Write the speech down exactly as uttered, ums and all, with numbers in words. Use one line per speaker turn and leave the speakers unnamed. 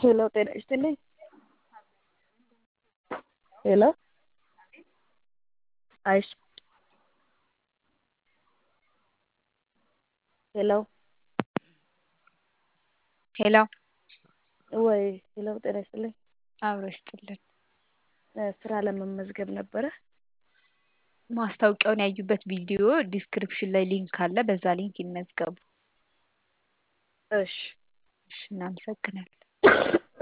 ሄሎ ጤና ይስጥልኝ። ሄሎ አይሽ ሄሎ
ሄሎ
ወይ ሄሎ ጤና ይስጥልኝ።
አብሮ ይስጥልን።
ስራ ለመመዝገብ ነበረ።
ማስታወቂያውን ያዩበት ቪዲዮ ዲስክሪፕሽን ላይ ሊንክ አለ። በዛ ሊንክ ይመዝገቡ።
እሺ
እሺ፣ እናመሰግናለን።